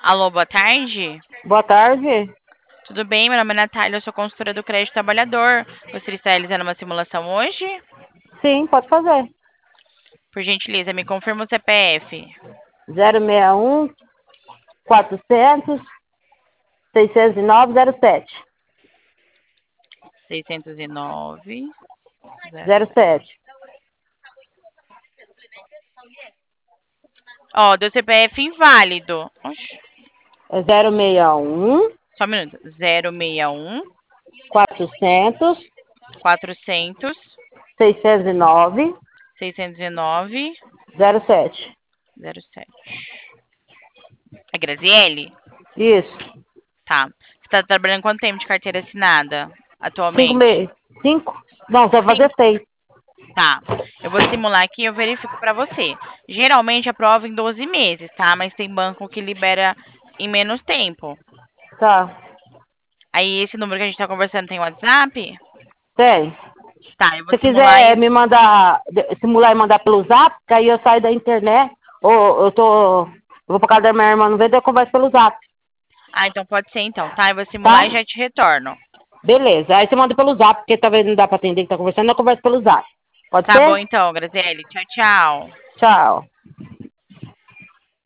Alô, boa tarde. Boa tarde. Tudo bem? Meu nome é Natália, eu sou consultora do Crédito Trabalhador. Você está realizando uma simulação hoje? Sim, pode fazer. Por gentileza, me confirma o CPF. 061 400 609 609 07. 07. Ó, deu CPF inválido. Oxe, É 061 só um minuto. 061 400 400 609 609 07. 07. É Graziele? Isso. Tá. Você está trabalhando quanto tempo de carteira assinada 5 atualmente? meses. 5? Não, você vai fazer 5? 6. Tá. Eu vou simular aqui e eu verifico para você. Geralmente aprova em 12 meses, tá? Mas tem banco que libera em menos tempo. Tá. Aí esse número que a gente tá conversando tem WhatsApp? Tem. Tá, eu vou Se simular quiser e. me mandar, simular e mandar pelo zap, que aí eu saio da internet, ou eu vou pra casa da minha irmã, não vê, daí eu converso pelo zap, Ah, então pode ser então, tá? Eu vou simular e tá? já te retorno. Beleza. Aí você manda pelo zap, porque talvez não dá pra atender que tá conversando, eu converso pelo zap. Pode Tá bom ser? então, Graziele. Tchau, tchau. Tchau.